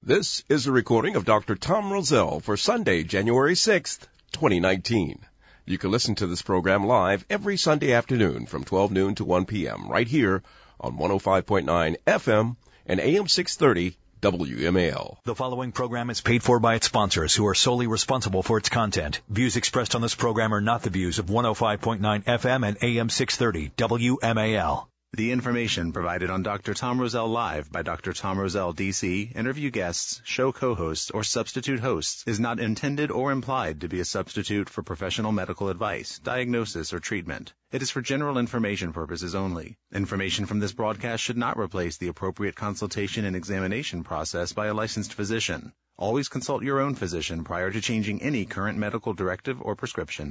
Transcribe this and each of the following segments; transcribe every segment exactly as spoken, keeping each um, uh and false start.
This is a recording of Doctor Tom Rosell for Sunday, January sixth, twenty nineteen. You can listen to this program live every Sunday afternoon from twelve noon to one p.m. right here on one oh five point nine F M and A M six thirty W M A L. The following program is paid for by its sponsors, who are solely responsible for its content. Views expressed on this program are not the views of one oh five point nine F M and A M six thirty W M A L. The information provided on Doctor Tom Rosell Live by Doctor Tom Rosell, D C, interview guests, show co-hosts, or substitute hosts is not intended or implied to be a substitute for professional medical advice, diagnosis, or treatment. It is for general information purposes only. Information from this broadcast should not replace the appropriate consultation and examination process by a licensed physician. Always consult your own physician prior to changing any current medical directive or prescription.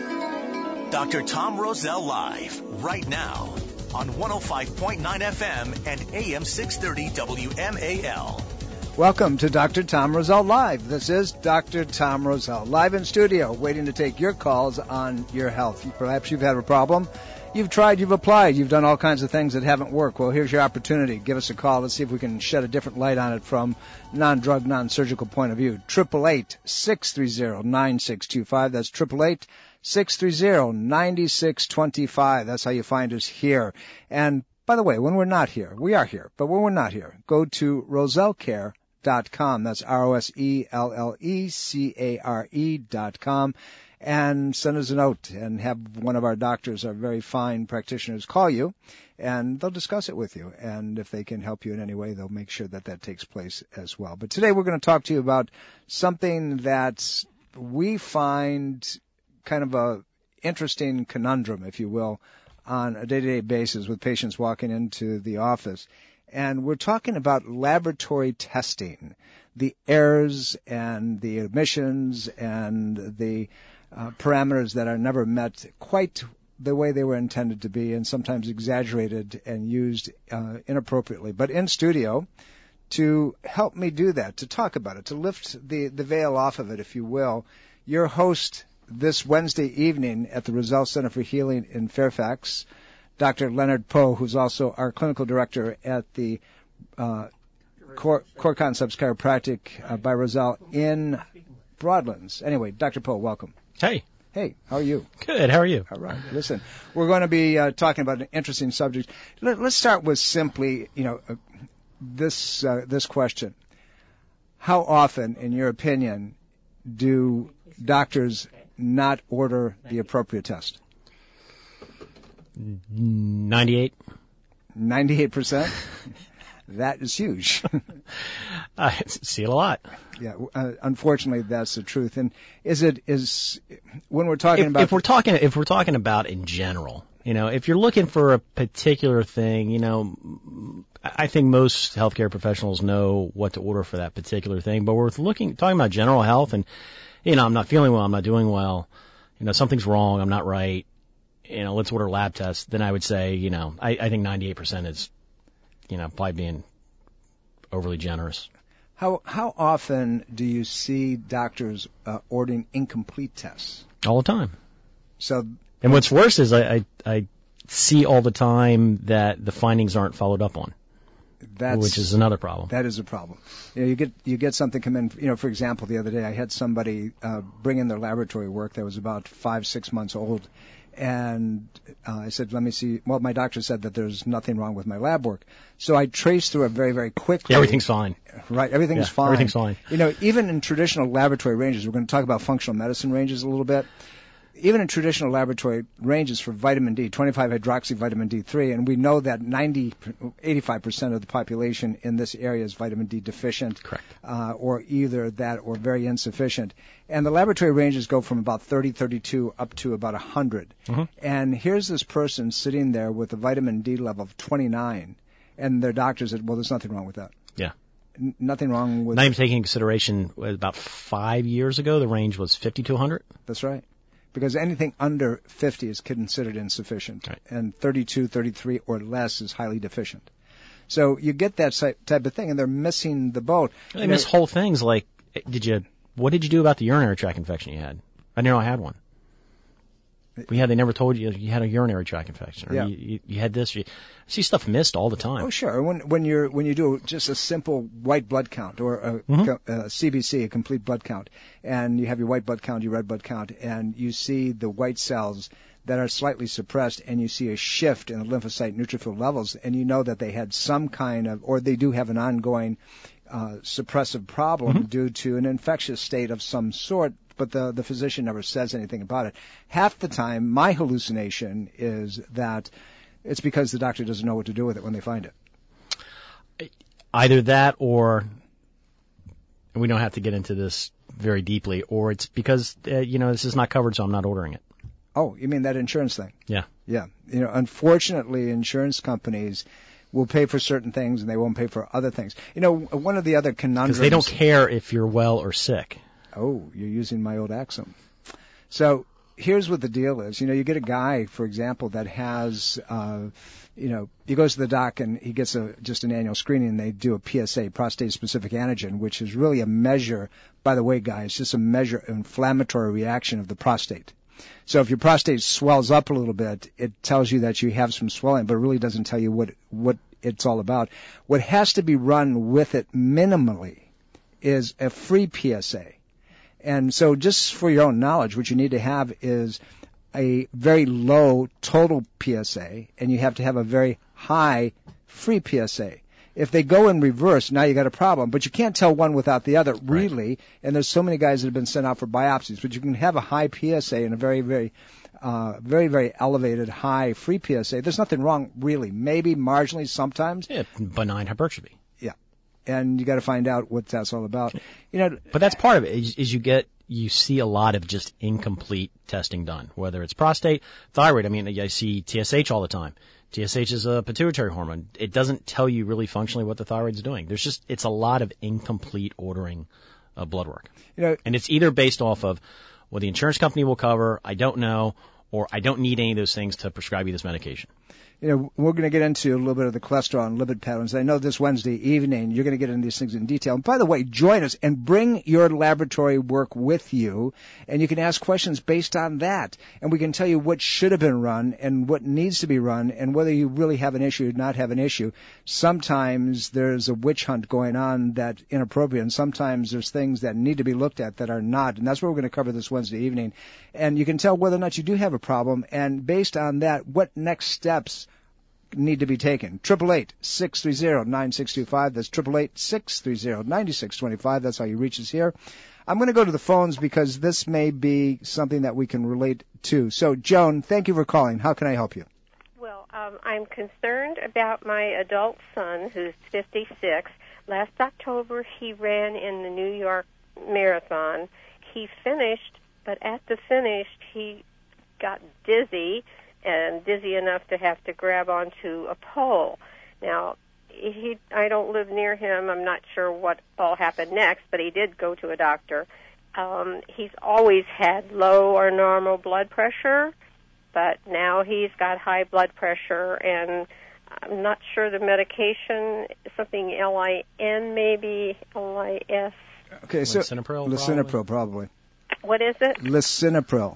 Doctor Tom Rosell Live, right now, on one oh five point nine F M and A M six thirty W M A L. Welcome to Doctor Tom Rosell Live. This is Doctor Tom Rosell, live in studio, waiting to take your calls on your health. Perhaps you've had a problem. You've tried, you've applied, you've done all kinds of things that haven't worked. Well, here's your opportunity. Give us a call. Let's see if we can shed a different light on it from non-drug, non-surgical point of view. eight eight eight, six three zero, nine six two five. That's eight eight eight, six three zero, nine six two five. That's how you find us here. And by the way, when we're not here, we are here, but when we're not here, go to rosell care dot com. That's R O S E L L E C A R E dot com. And send us a note and have one of our doctors, our very fine practitioners, call you, and they'll discuss it with you. And if they can help you in any way, they'll make sure that that takes place as well. But today we're going to talk to you about something that we find kind of a interesting conundrum, if you will, on a day-to-day basis with patients walking into the office. And we're talking about laboratory testing, the errors and the omissions and the uh, parameters that are never met quite the way they were intended to be, and sometimes exaggerated and used uh, inappropriately. But in studio, to help me do that, to talk about it, to lift the, the veil off of it, if you will, your host this Wednesday evening at the Rosell Center for Healing in Fairfax, Doctor Leonard Poe, who's also our clinical director at the uh, Core, Core Concepts Chiropractic uh, by Rosell in Broadlands. Anyway, Doctor Poe, welcome. Hey. Hey, how are you? Good, how are you? All right. Listen, we're going to be uh, talking about an interesting subject. Let, let's start with simply, you know, uh, this uh, this question. How often, in your opinion, do doctors not order the appropriate test? ninety-eight. ninety-eight percent? That is huge. I see it a lot. Yeah, uh, unfortunately, that's the truth. And is it is when we're talking if, about if we're talking if we're talking about in general, you know, if you're looking for a particular thing, you know, I think most healthcare professionals know what to order for that particular thing. But we're looking talking about general health, and you know, I'm not feeling well, I'm not doing well, you know, something's wrong, I'm not right. You know, let's order lab tests. Then I would say, you know, I, I think ninety-eight percent is, you know, probably being overly generous. How how often do you see doctors uh, ordering incomplete tests? All the time. So, and what's worse is I, I I see all the time that the findings aren't followed up on. That's, which is another problem. That is a problem. You know, you get you get something come in. You know, for example, the other day I had somebody uh, bring in their laboratory work that was about five six months old. And uh, I said, let me see. Well, my doctor said that there's nothing wrong with my lab work. So I traced through it very, very quickly. Yeah, everything's fine. Right, everything's yeah, fine. Everything's fine. You know, even in traditional laboratory ranges, we're going to talk about functional medicine ranges a little bit. Even in traditional laboratory ranges for vitamin D, twenty-five hydroxy vitamin D three, and we know that ninety, eighty-five percent of the population in this area is vitamin D deficient. Correct. Uh, or either that or very insufficient. And the laboratory ranges go from about thirty, thirty-two up to about one hundred. Mm-hmm. And here's this person sitting there with a vitamin D level of twenty-nine, and their doctor said, well, there's nothing wrong with that. Yeah. N- nothing wrong with Not even taking into consideration, about five years ago, the range was fifty to one hundred. That's right. Because anything under fifty is considered insufficient, right. And thirty-two, thirty-three or less is highly deficient. So you get that type of thing, and they're missing the boat. They miss whole things like, did you? What did you do about the urinary tract infection you had? I didn't know I had one. We had, they never told you you had a urinary tract infection, or Yeah. you, you, you had this. You I see stuff missed all the time. Oh, sure. When when you're when you do just a simple white blood count or a, Mhm. co- a C B C, a complete blood count, and you have your white blood count, your red blood count, and you see the white cells that are slightly suppressed, and you see a shift in the lymphocyte neutrophil levels, and you know that they had some kind of, or they do have an ongoing uh, suppressive problem Mm-hmm. due to an infectious state of some sort, but the, the physician never says anything about it. Half the time, my hallucination is that it's because the doctor doesn't know what to do with it when they find it. Either that, or and we don't have to get into this very deeply, or it's because uh, you know this is not covered, so I'm not ordering it. Oh, you mean that insurance thing? Yeah. Yeah. You know, unfortunately, insurance companies will pay for certain things and they won't pay for other things. You know, one of the other conundrums. Because they don't care if you're well or sick. Oh, you're using my old axiom. So here's what the deal is. You know, you get a guy, for example, that has, uh, you know, he goes to the doc and he gets a just an annual screening and they do a P S A, prostate-specific antigen, which is really a measure, by the way, guys, just a measure of inflammatory reaction of the prostate. So if your prostate swells up a little bit, it tells you that you have some swelling, but it really doesn't tell you what what it's all about. What has to be run with it minimally is a free P S A. And so just for your own knowledge, what you need to have is a very low total P S A, and you have to have a very high free P S A. If they go in reverse, now you got a problem. But you can't tell one without the other, really. Right. And there's so many guys that have been sent out for biopsies. But you can have a high P S A and a very, very, uh, very, very elevated high free P S A. There's nothing wrong, really. Maybe marginally sometimes. Yeah, benign hypertrophy. Yeah. And you got to find out what that's all about. You know. But that's part of it. Is, is you get you see a lot of just incomplete testing done, whether it's prostate, thyroid. I mean, I see T S H all the time. T S H is a pituitary hormone. It doesn't tell you really functionally what the thyroid's doing. There's just, it's a lot of incomplete ordering of blood work. You know, and it's either based off of, well, the insurance company will cover, I don't know, or I don't need any of those things to prescribe you this medication. You know, we're going to get into a little bit of the cholesterol and lipid patterns. I know this Wednesday evening you're going to get into these things in detail. And by the way, join us and bring your laboratory work with you, and you can ask questions based on that. And we can tell you what should have been run and what needs to be run and whether you really have an issue or not have an issue. Sometimes there's a witch hunt going on that's inappropriate, and sometimes there's things that need to be looked at that are not. And that's what we're going to cover this Wednesday evening. And you can tell whether or not you do have a problem, and based on that, what next steps need to be taken. Triple eight six three zero nine six two five. That's triple eight six three zero nine six two five. That's how you reach us here. I'm going to go to the phones because this may be something that we can relate to. So, Joan, thank you for calling. How can I help you? Well, um, I'm concerned about my adult son, who's fifty-six. Last October, he ran in the New York Marathon. He finished, but at the finish, he got dizzy. And dizzy enough to have to grab onto a pole. Now, he, I don't live near him. I'm not sure what all happened next, but he did go to a doctor. Um, he's always had low or normal blood pressure, but now he's got high blood pressure, and I'm not sure the medication, something L I N maybe, L I S. Okay, so Lisinopril, Lisinopril, probably. What is it? Lisinopril.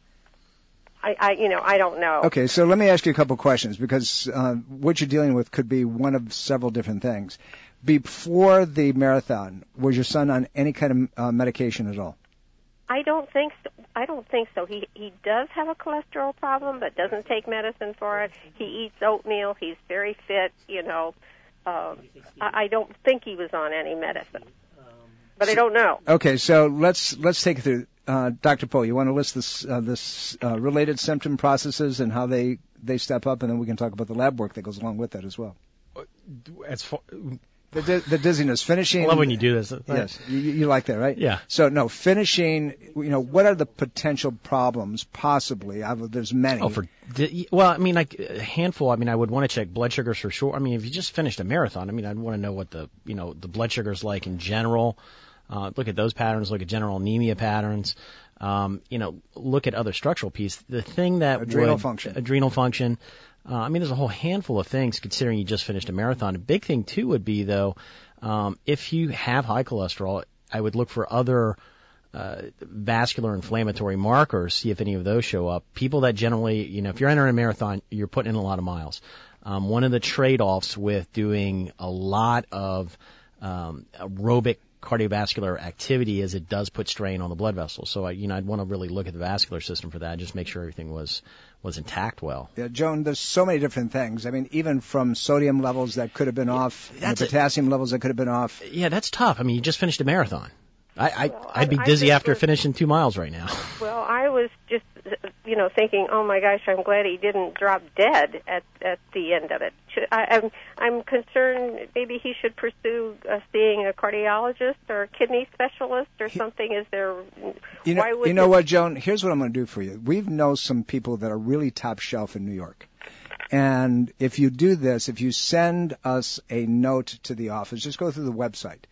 I, I, you know, I don't know. Okay, so let me ask you a couple questions because uh, what you're dealing with could be one of several different things. Before the marathon, was your son on any kind of uh, medication at all? I don't think so. I don't think so. He he does have a cholesterol problem, but doesn't take medicine for it. He eats oatmeal. He's very fit. You know, um, I, I don't think he was on any medicine, but I don't know. Okay, so let's let's take it through. Uh, Doctor Poe, you want to list this uh, this uh, related symptom processes and how they, they step up, and then we can talk about the lab work that goes along with that as well. As far, the, di- the dizziness, finishing. I love when you do this. Right? Yes, you, you like that, right? Yeah. So no, finishing. You know, what are the potential problems possibly? I, there's many. Oh, for di- well, I mean, like a handful. I mean, I would want to check blood sugars for sure. I mean, if you just finished a marathon, I mean, I'd want to know what the you know the blood sugars like in general. Uh, look at those patterns, look at general anemia patterns, um, you know, look at other structural pieces. The thing that adrenal would, function, adrenal function, uh, I mean, there's a whole handful of things considering you just finished a marathon. A big thing too would be though, um, if you have high cholesterol, I would look for other, uh, vascular inflammatory markers, see if any of those show up. People that generally, you know, if you're entering a marathon, you're putting in a lot of miles. Um, one of the trade-offs with doing a lot of um, aerobic cardiovascular activity is it does put strain on the blood vessels. So, I, you know, I'd want to really look at the vascular system for that, just make sure everything was was intact well. Yeah, Joan, there's so many different things. I mean, even from sodium levels that could have been off, you know, potassium a, levels that could have been off. Yeah, that's tough. I mean, you just finished a marathon. I, I, well, I'd be I, dizzy I after was, finishing two miles right now. Well, I was just, you know, thinking, oh my gosh, I'm glad he didn't drop dead at at the end of it. Should, I, I'm I'm concerned maybe he should pursue uh, seeing a cardiologist or a kidney specialist or something. Is there? You know, why would you know this, what, Joan? Here's what I'm going to do for you. We know some people that are really top shelf in New York. And if you do this, if you send us a note to the office, just go through the website.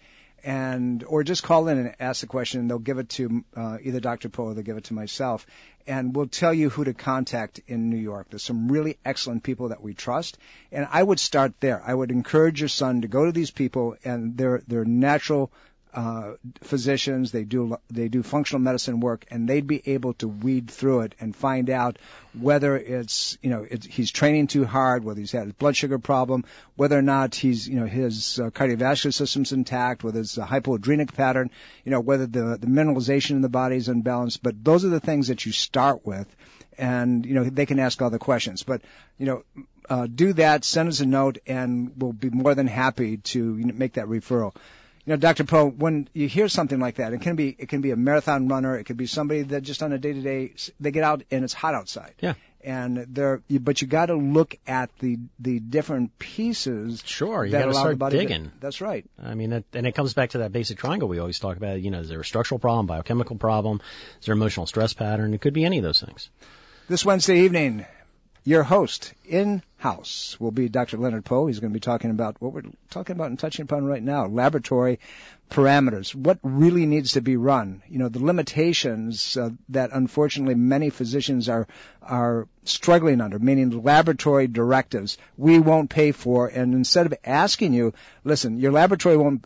And or just call in and ask the question, and they'll give it to uh, either Doctor Poe or they'll give it to myself, and we'll tell you who to contact in New York. There's some really excellent people that we trust, and I would start there. I would encourage your son to go to these people, and they're they're natural uh, physicians. They do they do functional medicine work, and they'd be able to weed through it and find out whether it's, you know, it's, he's training too hard, whether he's had a blood sugar problem, whether or not he's, you know, his uh, cardiovascular system's intact, whether it's a hypoadrenic pattern, you know, whether the, the mineralization in the body is unbalanced. But those are the things that you start with, and, you know, they can ask all the questions. But, you know, uh, do that, send us a note, and we'll be more than happy to, you know, make that referral. You know, Doctor Poe, when you hear something like that, it can be it can be a marathon runner, it could be somebody that just on a day-to-day, they get out and it's hot outside. Yeah. And they're, but you got to look at the the different pieces. Sure, you got to start the body digging. To, that's right. I mean, that, and it comes back to that basic triangle we always talk about. You know, is there a structural problem, biochemical problem, is there an emotional stress pattern? It could be any of those things. This Wednesday evening, your host in-house will be Doctor Leonard Poe. He's going to be talking about what we're talking about and touching upon right now, laboratory parameters, what really needs to be run. You know, the limitations uh, that unfortunately many physicians are are struggling under, meaning laboratory directives we won't pay for. And instead of asking you, listen, your laboratory won't,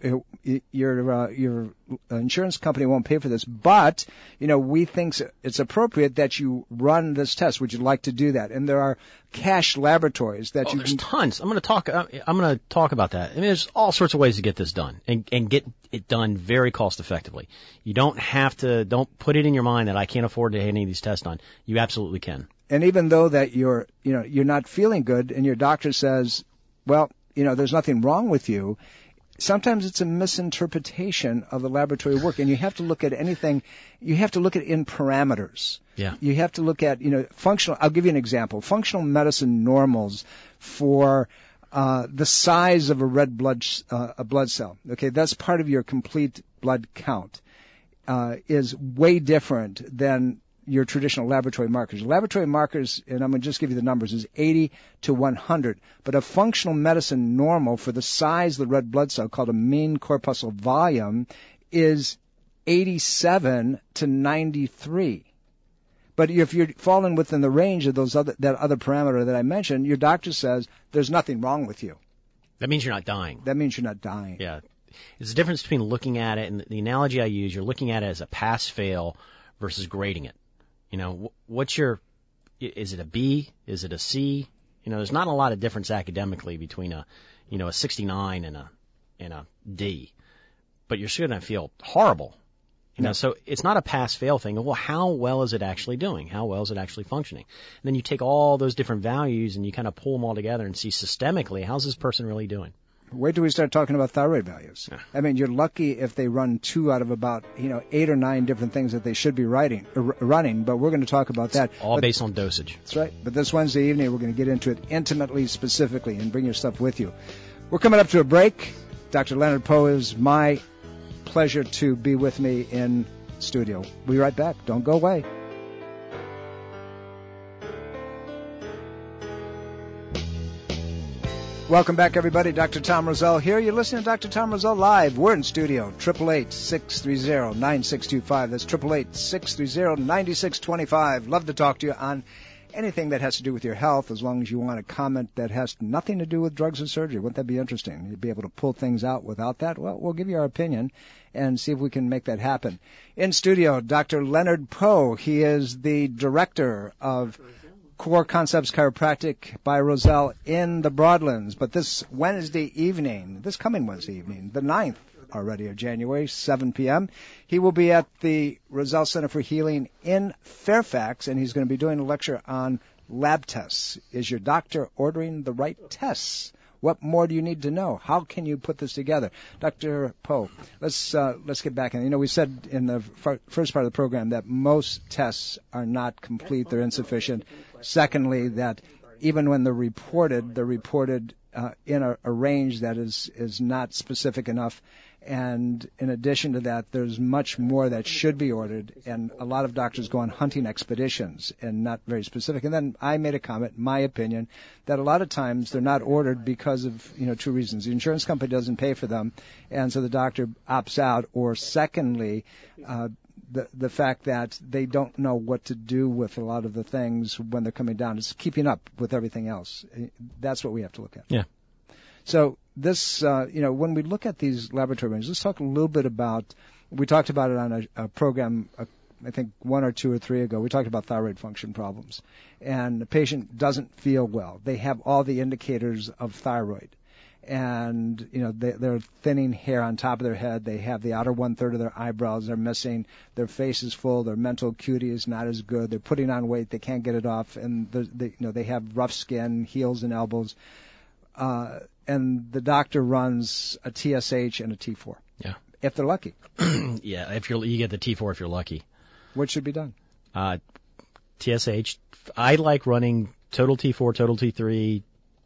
your uh, your insurance company won't pay for this, but, you know, we think it's appropriate that you run this test. Would you like to do that? And there are cash laboratories that oh, you there's can. tons. I'm going to talk. I'm going to talk about that. I mean, there's all sorts of ways to get this done and and get it done very cost effectively. You don't have to. Don't put it in your mind that I can't afford to have any of these tests done. You absolutely can. And even though that you're, you know, you're not feeling good, and your doctor says, well, you know, there's nothing wrong with you. Sometimes it's a misinterpretation of the laboratory work, and you have to look at anything. You have to look at it in parameters. Yeah. You have to look at, you know, functional. I'll give you an example. Functional medicine normals for uh, the size of a red blood uh, a blood cell. Okay, that's part of your complete blood count. Uh, is way different than your traditional laboratory markers. Laboratory markers, and I'm going to just give you the numbers, is eighty to one hundred. But a functional medicine normal for the size of the red blood cell, called a mean corpuscle volume, is eighty-seven to ninety-three. But if you're falling within the range of those other, that other parameter that I mentioned, your doctor says there's nothing wrong with you. That means you're not dying. That means you're not dying. Yeah. It's the difference between looking at it, and the analogy I use, you're looking at it as a pass-fail versus grading it. You know, what's your, is it a B? Is it a C? You know, there's not a lot of difference academically between a, you know, a sixty-nine and a, and a D. But you're still going to feel horrible. You know, no. So it's not a pass-fail thing. Well, how well is it actually doing? How well is it actually functioning? And then you take all those different values and you kind of pull them all together and see systemically, how's this person really doing? Wait till we start talking about thyroid values. Yeah. I mean, you're lucky if they run two out of about, you know, eight or nine different things that they should be writing, uh, running, but we're going to talk about it's that. All but, based on dosage. That's right. But this Wednesday evening, we're going to get into it intimately, specifically, and bring your stuff with you. We're coming up to a break. Doctor Leonard Poe, is my pleasure to be with me in studio. We'll be right back. Don't go away. Welcome back, everybody. Doctor Tom Rosell here. You're listening to Doctor Tom Rosell Live. We're in studio. eight eight eight, six three zero, nine six two five. That's eight eight eight, six three zero, nine six two five. Love to talk to you on anything that has to do with your health, as long as you want a comment that has nothing to do with drugs or surgery. Wouldn't that be interesting? You'd be able to pull things out without that? Well, we'll give you our opinion and see if we can make that happen. In studio, Doctor Leonard Poe. He is the director of Core Concepts Chiropractic by Roselle in the Broadlands. But this Wednesday evening, this coming Wednesday evening, the ninth already of January, seven p.m., he will be at the Roselle Center for Healing in Fairfax, and he's going to be doing a lecture on lab tests. Is your doctor ordering the right tests? What more do you need to know? How can you put this together? Doctor Poe, let's uh, let's get back in. You know, we said in the f- first part of the program that most tests are not complete, they're insufficient. Secondly, that even when they're reported, they're reported uh, in a, a range that is, is not specific enough. And in addition to that, there's much more that should be ordered, and a lot of doctors go on hunting expeditions and not very specific. And then I made a comment, my opinion, that a lot of times they're not ordered because of, you know, two reasons. The insurance company doesn't pay for them, and so the doctor opts out. Or secondly, uh, the the fact that they don't know what to do with a lot of the things when they're coming down. It's keeping up with everything else. That's what we have to look at. Yeah. So this, uh, you know, when we look at these laboratory ranges, let's talk a little bit about, we talked about it on a, a program, uh, I think one or two or three ago. We talked about thyroid function problems. And the patient doesn't feel well. They have all the indicators of thyroid. And, you know, they, they're thinning hair on top of their head. They have the outer one-third of their eyebrows. They're missing. Their face is full. Their mental acuity is not as good. They're putting on weight. They can't get it off. And, they, you know, they have rough skin, heels and elbows. Uh, and the doctor runs a T S H and a T four. Yeah. If they're lucky. Yeah, if you're you get the T four if you're lucky. What should be done? Uh, T S H. I like running total T four, total T three,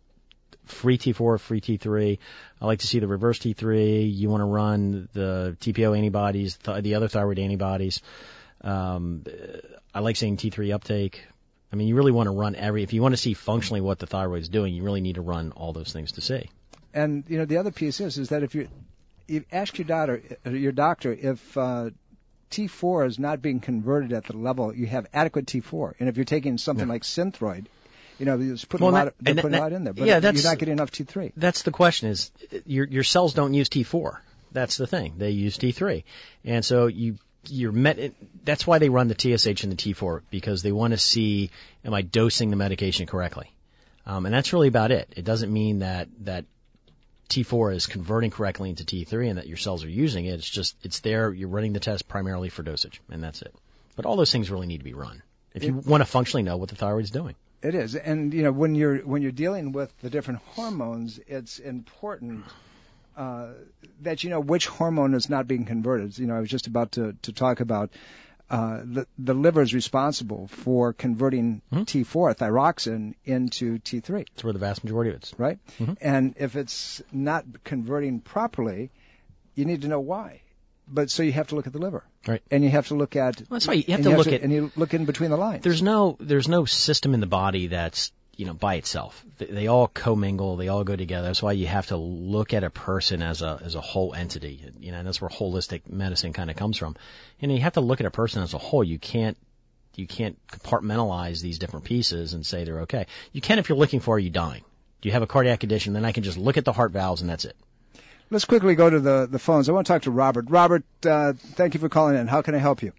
free T four, free T three. I like to see the reverse T three. You want to run the T P O antibodies, th- the other thyroid antibodies. Um, I like seeing T three uptake. I mean, you really want to run every, if you want to see functionally what the thyroid's doing, you really need to run all those things to see. And, you know, the other piece is, is that if you, you ask your doctor, your doctor if uh, T four is not being converted at the level, you have adequate T four. And if you're taking something yeah. like Synthroid, you know, it's putting, well, a, lot of, they're putting that, a lot in there, but yeah, you're not getting enough T three. That's the question is, your your cells don't use T four. That's the thing. They use T three. And so you, you're met, that's why they run the T S H and the T four, because they want to see, am I dosing the medication correctly? Um, and that's really about it. It doesn't mean that, that T four is converting correctly into T three and that your cells are using it. It's just, it's there. You're running the test primarily for dosage, and that's it. But all those things really need to be run if you it, want to functionally know what the thyroid's doing. It is. And, you know, when you're, when you're dealing with the different hormones, it's important Uh, that you know which hormone is not being converted. You know, I was just about to, to talk about uh, the, the liver is responsible for converting mm-hmm. T four, thyroxine, into T three. That's where the vast majority of it is. Right? Mm-hmm. And if it's not converting properly, you need to know why. But so you have to look at the liver. Right. And you have to look at... Well, that's right. You have to you look have at... And you look in between the lines. There's no, there's no system in the body that's, you know, by itself. They all commingle. They all go together. That's why you have to look at a person as a as a whole entity. You know, and that's where holistic medicine kind of comes from. And you have to look at a person as a whole. You can't you can't compartmentalize these different pieces and say they're okay. You can if you're looking for, are you dying? Do you have a cardiac condition? Then I can just look at the heart valves and that's it. Let's quickly go to the the phones. I want to talk to Robert. Robert, uh, thank you for calling in. How can I help you?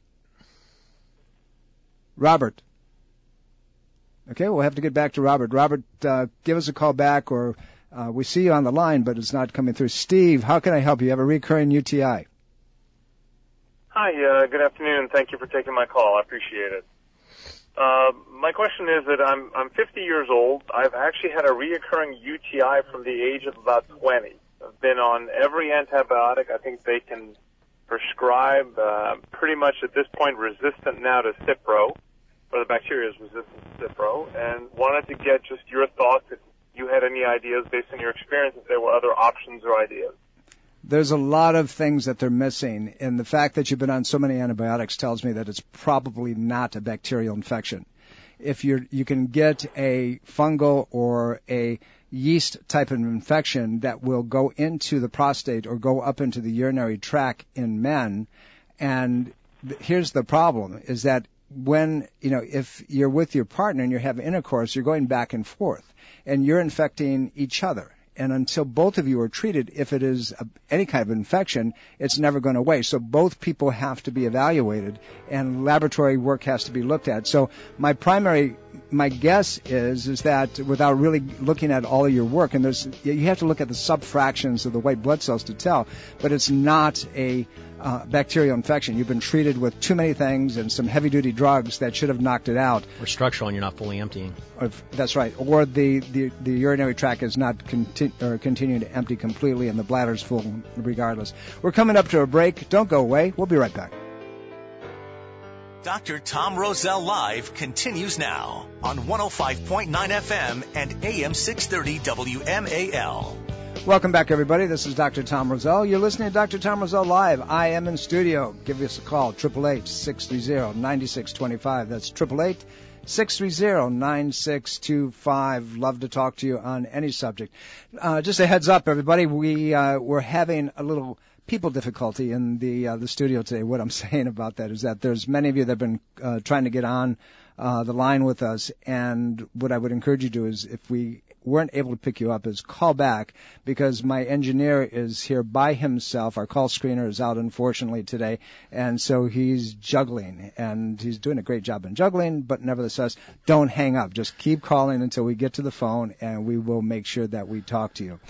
Robert. Okay, we'll have to get back to Robert. Robert, uh, give us a call back, or uh, we see you on the line, but it's not coming through. Steve, how can I help you? You have a recurring U T I. Hi, uh, good afternoon. Thank you for taking my call. I appreciate it. Uh, my question is that I'm I'm fifty years old. I've actually had a reoccurring U T I from the age of about twenty. I've been on every antibiotic I think they can prescribe, uh, pretty much at this point resistant now to Cipro. Or the bacteria is resistant to Cipro, and wanted to get just your thoughts, if you had any ideas based on your experience, if there were other options or ideas. There's a lot of things that they're missing, and the fact that you've been on so many antibiotics tells me that it's probably not a bacterial infection. If you're, you can get a fungal or a yeast type of infection that will go into the prostate or go up into the urinary tract in men, and th- here's the problem, is that when, you know, if you're with your partner and you're having intercourse, you're going back and forth, and you're infecting each other. And until both of you are treated, if it is a, any kind of infection, it's never going away. So both people have to be evaluated, and laboratory work has to be looked at. So my primary, my guess is, is that without really looking at all of your work, and there's, you have to look at the subfractions of the white blood cells to tell, but it's not a uh, bacterial infection. You've been treated with too many things and some heavy-duty drugs that should have knocked it out. Or structural, and you're not fully emptying. Or, that's right. Or the, the, the urinary tract is not conti- or continuing to empty completely, and the bladder's full regardless. We're coming up to a break. Don't go away. We'll be right back. Doctor Tom Rosell Live continues now on one oh five point nine F M and A M six thirty W M A L. Welcome back, everybody. This is Doctor Tom Rosell. You're listening to Doctor Tom Rosell Live. I am in studio. Give us a call, eight eight eight, six three zero, nine six two five. That's eight eight eight, six three zero, nine six two five. Love to talk to you on any subject. Uh, just a heads up, everybody. We, uh, we're having a little people difficulty in the uh, the studio today. What I'm saying about that is that there's many of you that have been uh, trying to get on uh, the line with us, and what I would encourage you to do is, if we weren't able to pick you up, is call back, because my engineer is here by himself. Our call screener is out, unfortunately, today, and so he's juggling, and he's doing a great job in juggling, but nevertheless, don't hang up. Just keep calling until we get to the phone, and we will make sure that we talk to you.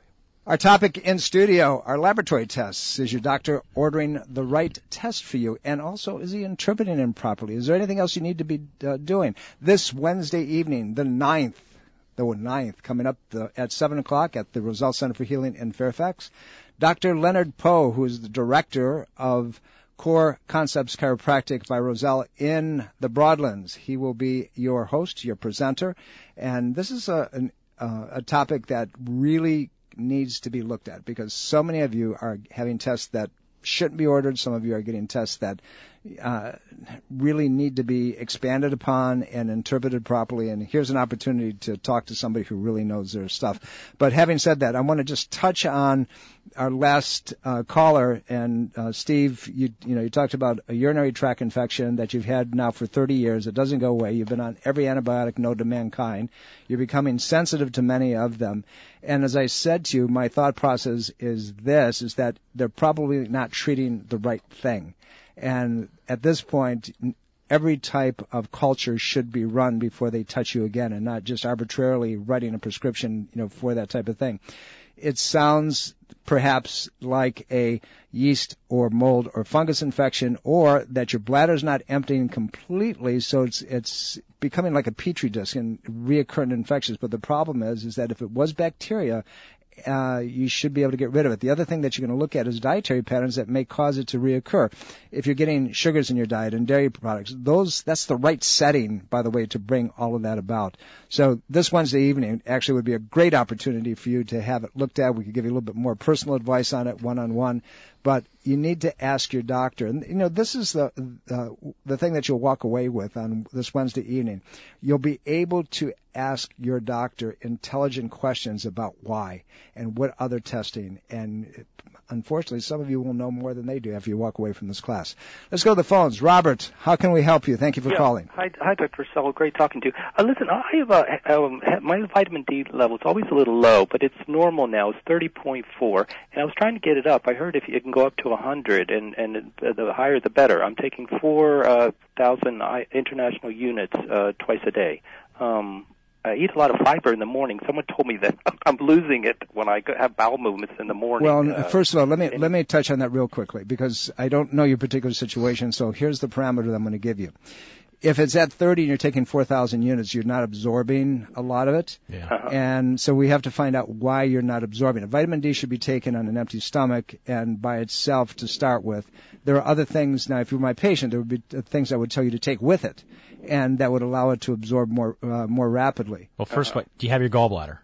Our topic in studio are laboratory tests. Is your doctor ordering the right test for you? And also, is he interpreting them properly? Is there anything else you need to be uh, doing? This Wednesday evening, the ninth, the ninth, coming up the, at seven o'clock at the Rosell Center for Healing in Fairfax, Doctor Leonard Poe, who is the director of Core Concepts Chiropractic by Rosell in the Broadlands. He will be your host, your presenter. And this is a, an, uh, a topic that really needs to be looked at, because so many of you are having tests that shouldn't be ordered. Some of you are getting tests that uh, really need to be expanded upon and interpreted properly. And here's an opportunity to talk to somebody who really knows their stuff. But having said that, I want to just touch on our last uh, caller. And uh, Steve, you you know, you talked about a urinary tract infection that you've had now for thirty years. It doesn't go away. You've been on every antibiotic known to mankind. You're becoming sensitive to many of them. And as I said to you, my thought process is this, is that they're probably not treating the right thing. And at this point, every type of culture should be run before they touch you again, and not just arbitrarily writing a prescription, you know, for that type of thing. It sounds perhaps like a yeast or mold or fungus infection, or that your bladder's not emptying completely, so it's it's becoming like a petri disk and reoccurrent infections. But the problem is, is that if it was bacteria, Uh, you should be able to get rid of it. The other thing that you're going to look at is dietary patterns that may cause it to reoccur. If you're getting sugars in your diet and dairy products, those that's the right setting, by the way, to bring all of that about. So this Wednesday evening actually would be a great opportunity for you to have it looked at. We could give you a little bit more personal advice on it, one-on-one. But you need to ask your doctor. And, you know, this is the uh, the thing that you'll walk away with on this Wednesday evening. You'll be able to ask your doctor intelligent questions about why and what other testing. And unfortunately, some of you will know more than they do after you walk away from this class. Let's go to the phones. Robert, how can we help you? Thank you for yeah. calling. Hi, hi, Doctor Rosell. Great talking to you. Uh, listen, I have a, um, my vitamin D level is always a little low, but it's normal now. It's thirty point four, and I was trying to get it up. I heard if it can go up to one hundred, and, and the higher the better. I'm taking four thousand uh, international units uh, twice a day. Um, I eat a lot of fiber in the morning. Someone told me that I'm losing it when I have bowel movements in the morning. Well, uh, first of all, let me let me touch on that real quickly, because I don't know your particular situation. So here's the parameter that I'm going to give you. If it's at thirty and you're taking four thousand units, you're not absorbing a lot of it. Yeah. Uh-huh. And so we have to find out why you're not absorbing it. Vitamin D should be taken on an empty stomach and by itself to start with. There are other things. Now, if you were my patient, there would be things I would tell you to take with it, and that would allow it to absorb more uh, more rapidly. Well, first, uh-huh. do you have your gallbladder?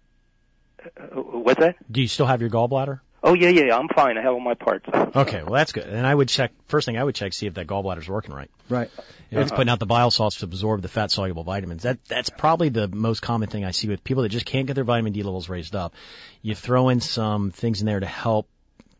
Uh, what's that? Do you still have your gallbladder? Oh, yeah, yeah, I'm fine. I have all my parts. Okay, well, that's good. And I would check, first thing I would check, see if that gallbladder's working right. Right. If it's putting out the bile salts to absorb the fat-soluble vitamins. That That's probably the most common thing I see with people that just can't get their vitamin D levels raised up. You throw in some things in there to help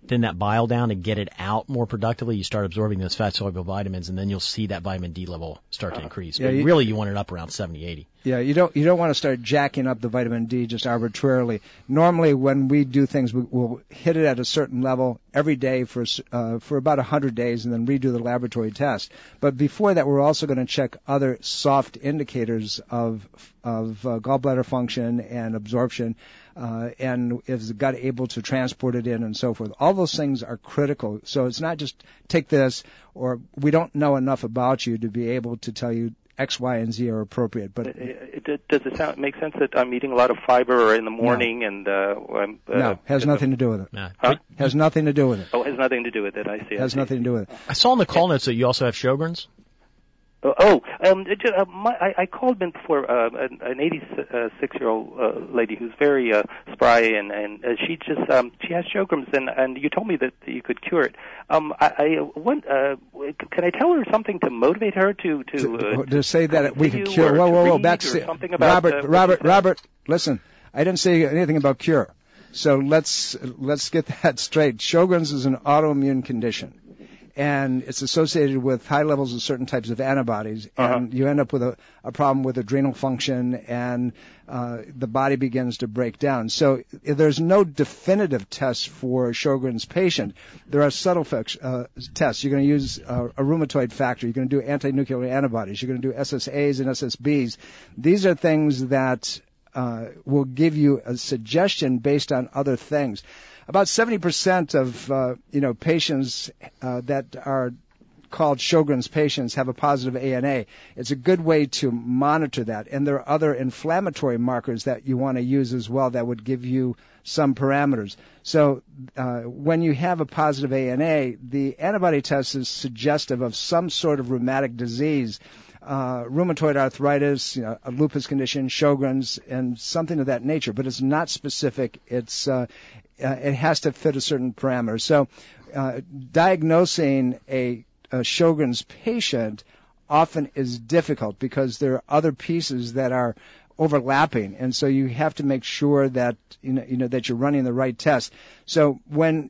thin that bile down and get it out more productively, you start absorbing those fat-soluble vitamins, and then you'll see that vitamin D level start to increase. Yeah, but you, really, you want it up around seventy, eighty. Yeah, you don't you don't want to start jacking up the vitamin D just arbitrarily. Normally, when we do things, we, we'll hit it at a certain level every day for uh, for about one hundred days, and then redo the laboratory test. But before that, we're also going to check other soft indicators of of uh, gallbladder function and absorption. Uh, and is the gut able to transport it in and so forth. All those things are critical. So it's not just take this, or we don't know enough about you to be able to tell you X, Y, and Z are appropriate. But it, it, does it sound, make sense that I'm eating a lot of fiber in the morning no. and uh, I'm, uh, no, has nothing to do with it. No. Huh? Has nothing to do with it. Oh, it has nothing to do with it. I see. Has I see. nothing to do with it. I saw in the call notes that you also have Sjogren's. Uh, oh, um, it, uh, my, I, I called in before uh, an, an eighty-six-year-old uh, lady who's very uh, spry, and, and uh, she just um, she has Sjogren's, and, and you told me that you could cure it. Um, I, I want, uh, can I tell her something to motivate her to to to, uh, to say that we can cure? Whoa, whoa, whoa! Back to something about Robert, uh, Robert, Robert. Listen, I didn't say anything about cure. So let's let's get that straight. Sjogren's is an autoimmune condition, and it's associated with high levels of certain types of antibodies, and uh-huh. you end up with a, a problem with adrenal function, and uh, the body begins to break down. So there's no definitive test for a Sjogren's patient. There are subtle fex, uh, tests. You're going to use uh, a rheumatoid factor. You're going to do anti-nuclear antibodies. You're going to do S S As and S S Bs. These are things that uh, will give you a suggestion based on other things. About seventy percent of, uh, you know, patients uh, that are called Sjogren's patients have a positive A N A. It's a good way to monitor that. And there are other inflammatory markers that you want to use as well that would give you some parameters. So uh, when you have a positive A N A, the antibody test is suggestive of some sort of rheumatic disease. Uh, rheumatoid arthritis, you know, a lupus condition, Sjogren's, and something of that nature. But it's not specific. It's uh, uh, it has to fit a certain parameter. So, uh, diagnosing a, a Sjogren's patient often is difficult because there are other pieces that are overlapping, and so you have to make sure that you know, you know that you're running the right test. So when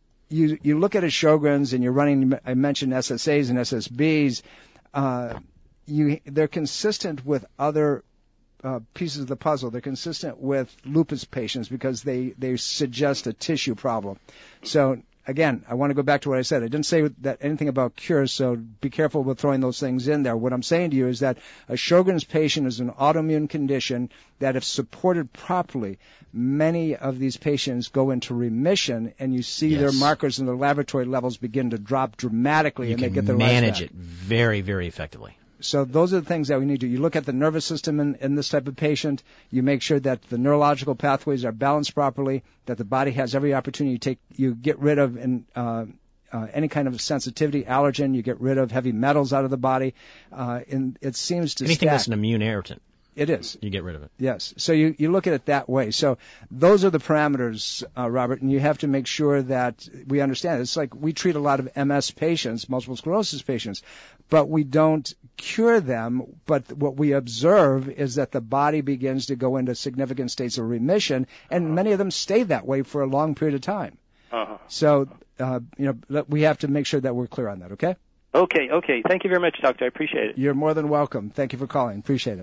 you you look at a Sjogren's and you're running, I mentioned S S As and S S Bs. Uh, You, they're consistent with other uh, pieces of the puzzle. They're consistent with lupus patients because they, they suggest a tissue problem. So, again, I want to go back to what I said. I didn't say that anything about cures, so be careful with throwing those things in there. What I'm saying to you is that a Sjogren's patient is an autoimmune condition that, if supported properly, many of these patients go into remission, and you see yes. their markers and their laboratory levels begin to drop dramatically, you and can they get their manage lives back. it very, very effectively. So those are the things that we need to do. You look at the nervous system in, in this type of patient. You make sure that the neurological pathways are balanced properly, that the body has every opportunity to take, you get rid of in, uh, uh, any kind of sensitivity, allergen. You get rid of heavy metals out of the body. Uh, and it seems to Anything stack. that's an immune irritant. It is. You get rid of it. Yes. So you, you look at it that way. So those are the parameters, uh, Robert, and you have to make sure that we understand. It's like we treat a lot of M S patients, multiple sclerosis patients, but we don't cure them. But what we observe is that the body begins to go into significant states of remission, and uh-huh. many of them stay that way for a long period of time. Uh-huh. So, uh, you know, we have to make sure that we're clear on that, okay? Okay, okay. Thank you very much, Doctor. I appreciate it. You're more than welcome. Thank you for calling. Appreciate it.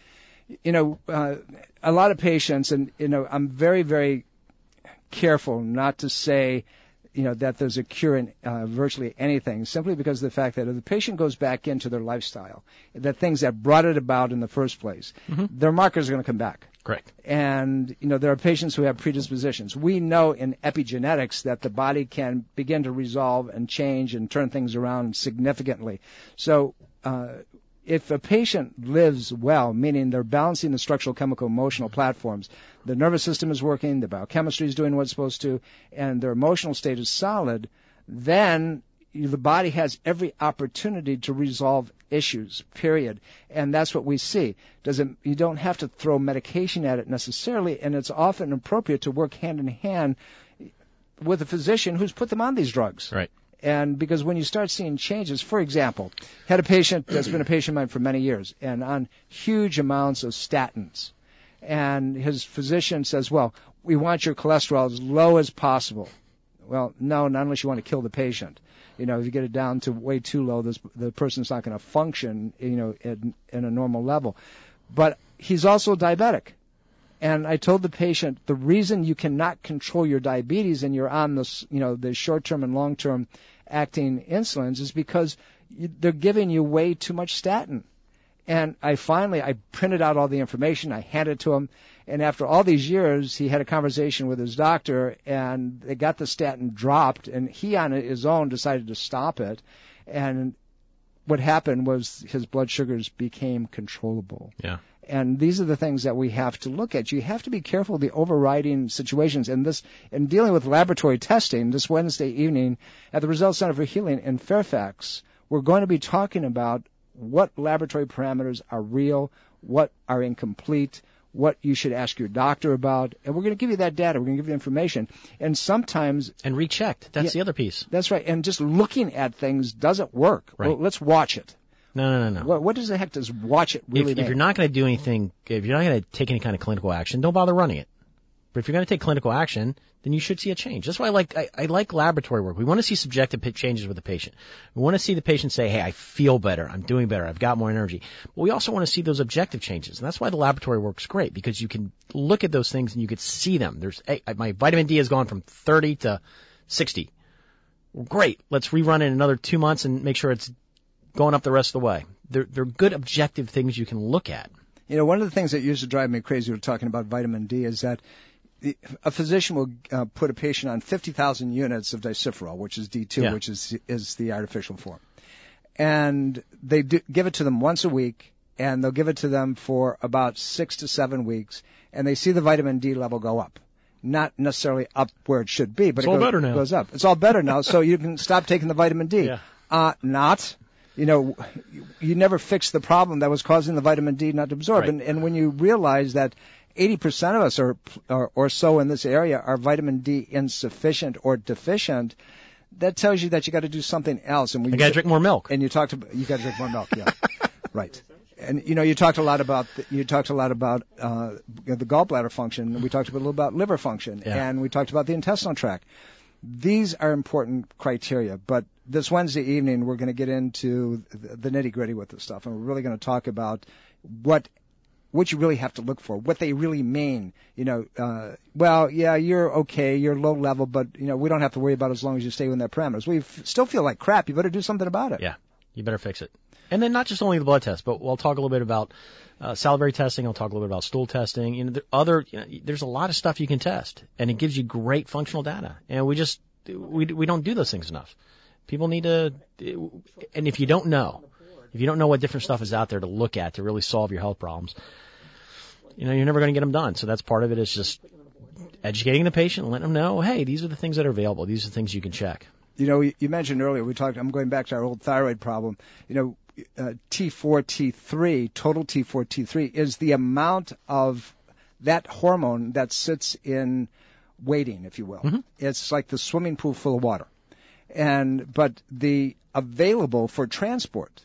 You know, uh, a lot of patients, and, you know, I'm very, very careful not to say, you know, that there's a cure in uh, virtually anything, simply because of the fact that if the patient goes back into their lifestyle, the things that brought it about in the first place, mm-hmm. their markers are going to come back. Correct. And, you know, there are patients who have predispositions. We know in epigenetics that the body can begin to resolve and change and turn things around significantly. So, uh, if a patient lives well, meaning they're balancing the structural, chemical, emotional platforms, the nervous system is working, the biochemistry is doing what it's supposed to, and their emotional state is solid, then the body has every opportunity to resolve issues, period. And that's what we see. Doesn't, you don't have to throw medication at it necessarily, and it's often appropriate to work hand in hand with a physician who's put them on these drugs. Right. And because when you start seeing changes, for example, had a patient that's been a patient of mine for many years and on huge amounts of statins. And his physician says, well, we want your cholesterol as low as possible. Well, no, not unless you want to kill the patient. You know, if you get it down to way too low, this, the person's not going to function, you know, in, in a normal level. But he's also diabetic. And I told the patient the reason you cannot control your diabetes and you're on this, you know, the short-term and long-term acting insulins is because you, they're giving you way too much statin. And I finally, I printed out all the information, I handed it to him, and after all these years, he had a conversation with his doctor, and they got the statin dropped, and he on his own decided to stop it. And what happened was his blood sugars became controllable. Yeah. And these are the things that we have to look at. You have to be careful of the overriding situations. And this, in dealing with laboratory testing, this Wednesday evening at the Roselle Center for Healing in Fairfax, we're going to be talking about what laboratory parameters are real, what are incomplete, what you should ask your doctor about. And we're going to give you that data. We're going to give you information. And sometimes... And rechecked. That's yeah, the other piece. That's right. And just looking at things doesn't work. Right. Well, let's watch it. No, no, no, no. What, what does the heck does watch it really if, mean? If you're not going to do anything, if you're not going to take any kind of clinical action, don't bother running it. But if you're going to take clinical action, then you should see a change. That's why I like I, I like laboratory work. We want to see subjective changes with the patient. We want to see the patient say, hey, I feel better, I'm doing better, I've got more energy. But we also want to see those objective changes. And that's why the laboratory work's great, because you can look at those things and you can see them. There's hey, my vitamin D has gone from thirty to sixty. Great. Let's rerun it in another two months and make sure it's going up the rest of the way. They're, they're good objective things you can look at. You know, one of the things that used to drive me crazy when talking about vitamin D is that a physician will uh, put a patient on fifty thousand units of disophorol, which is D two, yeah. which is is the artificial form. And they do, give it to them once a week, and they'll give it to them for about six to seven weeks, and they see the vitamin D level go up. Not necessarily up where it should be, but it's it all goes, better now. goes up. It's all better now, so you can stop taking the vitamin D. Yeah. Uh, not. You know, you never fix the problem that was causing the vitamin D not to absorb. Right. And, and when you realize that eighty percent of us or, or or so in this area are vitamin D insufficient or deficient, that tells you that you got to do something else. And we you got to drink more milk. And you talked about you got to drink more milk. Yeah, right. And you know, you talked a lot about you talked a lot about uh, the gallbladder function. We talked a little about liver function, yeah. and we talked about the intestinal tract. These are important criteria, but this Wednesday evening we're going to get into the nitty-gritty with this stuff, and we're really going to talk about what what you really have to look for, what they really mean. You know, uh, well, yeah, you're okay, you're low level, but you know we don't have to worry about it as long as you stay within their parameters. We f- still feel like crap. You better do something about it. Yeah, you better fix it. And then not just only the blood test, but we'll talk a little bit about uh, salivary testing. I'll talk a little bit about stool testing. You know, there other you know, there's a lot of stuff you can test, and it gives you great functional data. And we just we we don't do those things enough. People need to, and if you don't know, if you don't know what different stuff is out there to look at to really solve your health problems, you know, you're never going to get them done. So that's part of it is just educating the patient, letting them know, hey, these are the things that are available. These are the things you can check. You know, you mentioned earlier, we talked, I'm going back to our old thyroid problem. You know, uh, T four T three, total T four T three, is the amount of that hormone that sits in waiting, if you will. Mm-hmm. It's like the swimming pool full of water. And but the available for transport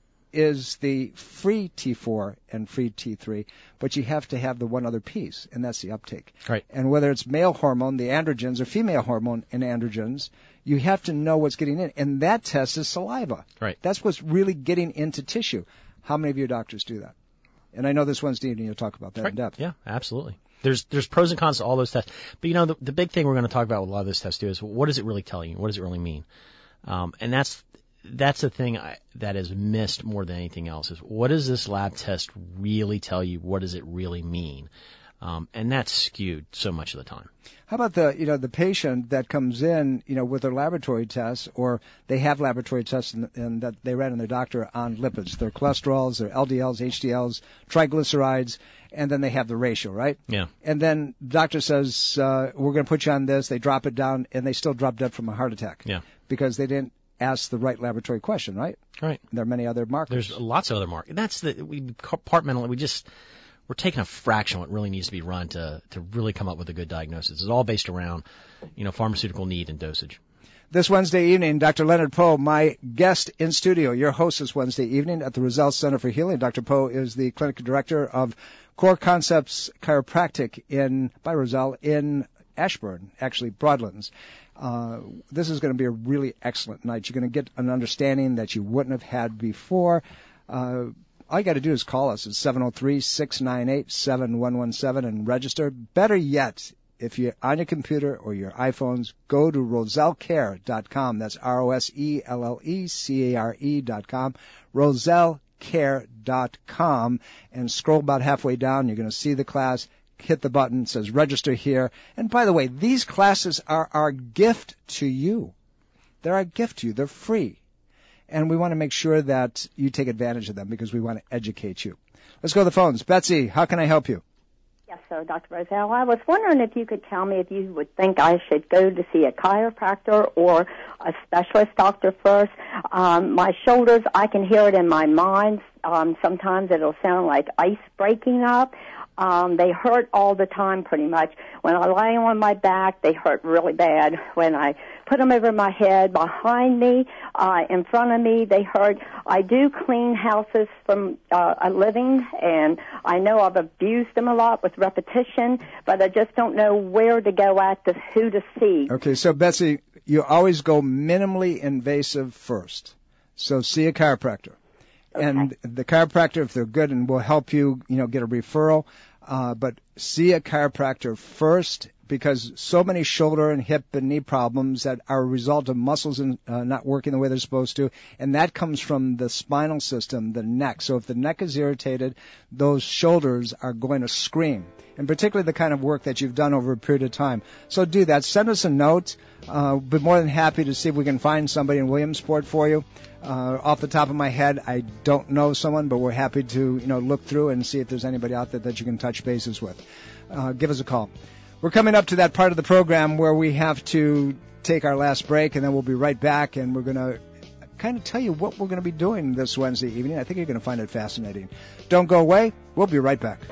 is the free T four and free T three, but you have to have the one other piece, and that's the uptake. Right. And whether it's male hormone, the androgens, or female hormone and androgens, you have to know what's getting in, and that test is saliva. Right. That's what's really getting into tissue. How many of your doctors do that? And I know this Wednesday evening you'll talk about that right. in depth. Yeah, absolutely. There's there's pros and cons to all those tests. But, you know, the, the big thing we're going to talk about with a lot of those tests, too, is what does it really tell you? What does it really mean? Um, and that's that's the thing I, that is missed more than anything else is what does this lab test really tell you? What does it really mean? Um, and that's skewed so much of the time. How about the, you know, the patient that comes in, you know, with their laboratory tests, or they have laboratory tests and, and that they read in their doctor on lipids, their cholesterols, their L D Ls, H D Ls, triglycerides, and then they have the ratio, right? Yeah. And then the doctor says, uh, we're going to put you on this. They drop it down, and they still drop dead from a heart attack. Yeah. Because they didn't ask the right laboratory question, right? Right. There are many other markers. There's lots of other markers. That's the, we compartmentally, we just, we're taking a fraction of what really needs to be run to, to really come up with a good diagnosis. It's all based around, you know, pharmaceutical need and dosage. This Wednesday evening, Doctor Leonard Poe, my guest in studio, your host this Wednesday evening at the Roselle Center for Healing. Doctor Poe is the clinical director of Core Concepts Chiropractic in by Roselle in Ashburn, actually Broadlands. Uh, this is going to be a really excellent night. You're going to get an understanding that you wouldn't have had before. Uh, all you got to do is call us at seven oh three, six nine eight, seven one one seven and register. Better yet, if you're on your computer or your iPhones, go to roselle care dot com. That's R O S E L L E C A R E dot com. roselle care dot com, and scroll about halfway down. You're going to see the class. Hit the button. It says register here. And by the way, these classes are our gift to you. They're our gift to you. They're free. And we want to make sure that you take advantage of them because we want to educate you. Let's go to the phones. Betsy, how can I help you? Yes, so Doctor Roselle, I was wondering if you could tell me if you would think I should go to see a chiropractor or a specialist doctor first. Um, my shoulders, I can hear it in my mind. Um, sometimes it'll sound like ice breaking up. Um, they hurt all the time pretty much. When I lie on my back, they hurt really bad. When I put them over my head, behind me, uh, in front of me, they hurt. I do clean houses from uh, a living, and I know I've abused them a lot with repetition, but I just don't know where to go at, to who to see. Okay, so Betsy, you always go minimally invasive first. So see a chiropractor. Okay. And the chiropractor, if they're good, and will help you, you know, get a referral. Uh, but see a chiropractor first, because so many shoulder and hip and knee problems that are a result of muscles in, uh, not working the way they're supposed to, and that comes from the spinal system, the neck. So if the neck is irritated, those shoulders are going to scream, and particularly the kind of work that you've done over a period of time. So do that. Send us a note. Uh, we'll be more than happy to see if we can find somebody in Williamsport for you. Uh, off the top of my head, I don't know someone, but we're happy to, you know, look through and see if there's anybody out there that you can touch bases with. Uh, give us a call. We're coming up to that part of the program where we have to take our last break, and then we'll be right back, and we're going to kind of tell you what we're going to be doing this Wednesday evening. I think you're going to find it fascinating. Don't go away. We'll be right back.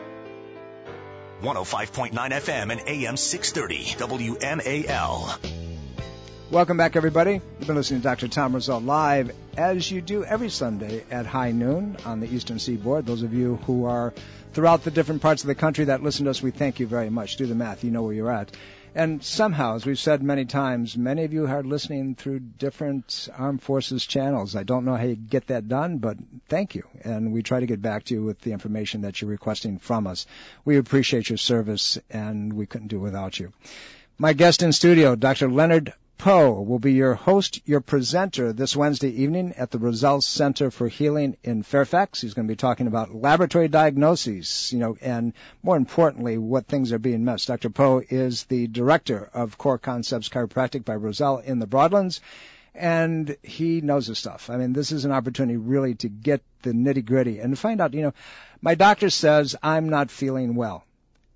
one oh five point nine F M and A M six thirty W M A L. Welcome back, everybody. You've been listening to Doctor Tom Roselle live, as you do every Sunday at high noon on the Eastern Seaboard. Those of you who are throughout the different parts of the country that listen to us, we thank you very much. Do the math. You know where you're at. And somehow, as we've said many times, many of you are listening through different armed forces channels. I don't know how you get that done, but thank you. And we try to get back to you with the information that you're requesting from us. We appreciate your service, and we couldn't do it without you. My guest in studio, Doctor Leonard Poe, will be your host, your presenter this Wednesday evening at the Roselle Center for Healing in Fairfax. He's going to be talking about laboratory diagnoses, you know, and more importantly, what things are being missed. Doctor Poe is the director of Core Concepts Chiropractic by Roselle in the Broadlands, and he knows his stuff. I mean, this is an opportunity really to get the nitty-gritty and to find out, you know, my doctor says I'm not feeling well,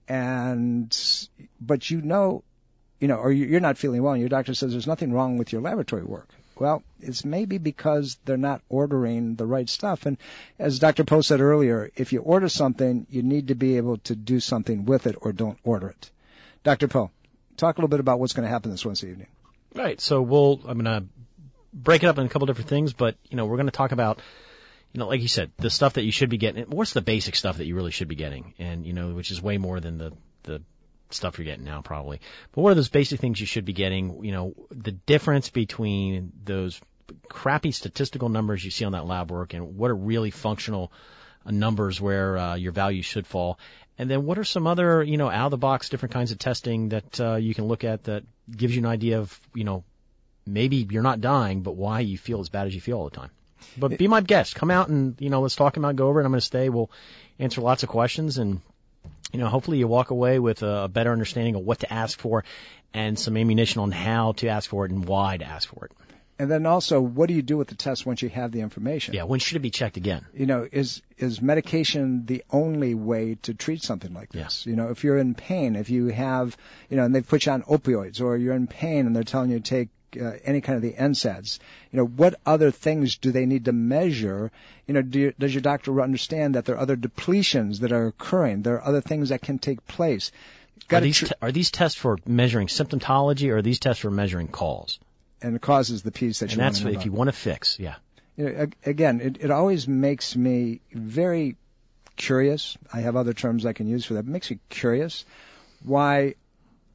and but you know, you know, or you're not feeling well, and your doctor says there's nothing wrong with your laboratory work. Well, it's maybe because they're not ordering the right stuff. And as Doctor Poe said earlier, if you order something, you need to be able to do something with it or don't order it. Doctor Poe, talk a little bit about what's going to happen this Wednesday evening. Right. So we'll, I'm going to break it up in a couple different things, but, you know, we're going to talk about, you know, like you said, the stuff that you should be getting. What's the basic stuff that you really should be getting? And, you know, which is way more than the, the, stuff you're getting now probably. But what are those basic things you should be getting? You know, the difference between those crappy statistical numbers you see on that lab work and what are really functional numbers where uh, your value should fall. And then what are some other, you know, out-of-the-box different kinds of testing that uh, you can look at that gives you an idea of, you know, maybe you're not dying, but why you feel as bad as you feel all the time. But be my guest. Come out and, you know, let's talk about, go over it. I'm going to stay. We'll answer lots of questions, and you know, hopefully you walk away with a better understanding of what to ask for and some ammunition on how to ask for it and why to ask for it. And then also, what do you do with the test once you have the information? Yeah, when should it be checked again? You know, is is medication the only way to treat something like this? Yeah. You know, if you're in pain, if you have, you know, and they've put you on opioids, or you're in pain and they're telling you to take Uh, any kind of the N SAIDs, you know, what other things do they need to measure? You know, do you, does your doctor understand that there are other depletions that are occurring? There are other things that can take place. Are these, tr- are these tests for measuring symptomatology, or are these tests for measuring calls? And the cause is the piece that and you want to to know know if you want to fix, yeah. You know, again, it, it always makes me very curious. I have other terms I can use for that. It makes me curious why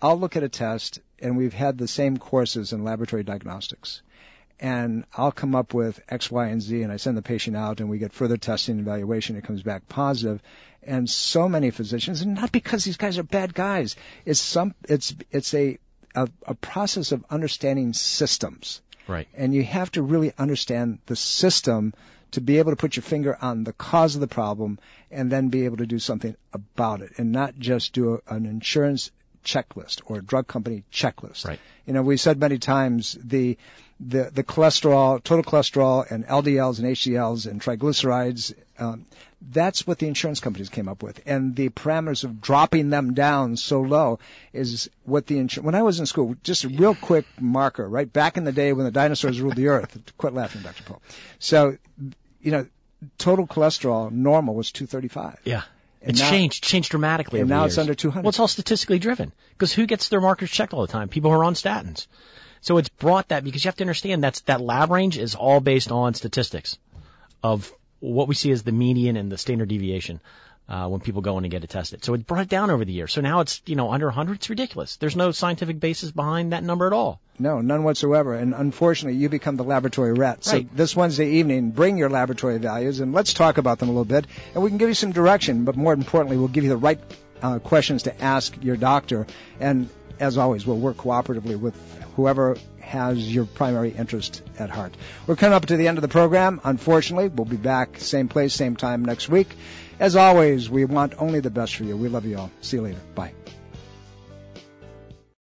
I'll look at a test, and we've had the same courses in laboratory diagnostics. And I'll come up with X, Y, and Z, and I send the patient out, and we get further testing and evaluation. It comes back positive. And so many physicians, and not because these guys are bad guys, it's some, it's it's a a, a process of understanding systems. Right. And you have to really understand the system to be able to put your finger on the cause of the problem and then be able to do something about it, and not just do a, an insurance checklist or a drug company checklist. Right. You know, we said many times the the the cholesterol, total cholesterol, and L D Ls and H D Ls and triglycerides. Um, that's what the insurance companies came up with, and the parameters of dropping them down so low is what the insurance. When I was in school, just a real quick marker, right back in the day when the dinosaurs ruled the earth. Quit laughing, Doctor Poe. So, you know, total cholesterol normal was two thirty-five. Yeah. And it's now, changed, changed dramatically. And over now the years. it's under two hundred. Well, it's all statistically driven. Because who gets their markers checked all the time? People who are on statins. So it's brought that because you have to understand that's that lab range is all based on statistics of what we see as the median and the standard deviation uh, when people go in and get it tested. So it brought it down over the years. So now it's, you know, under one hundred. It's ridiculous. There's no scientific basis behind that number at all. No, none whatsoever. And unfortunately, you become the laboratory rat. So Right. this Wednesday evening, bring your laboratory values and let's talk about them a little bit. And we can give you some direction, but more importantly, we'll give you the right uh, questions to ask your doctor. And as always, we'll work cooperatively with whoever has your primary interest at heart. We're coming up to the end of the program. Unfortunately, we'll be back same place, same time next week. As always, we want only the best for you. We love you all. See you later. Bye.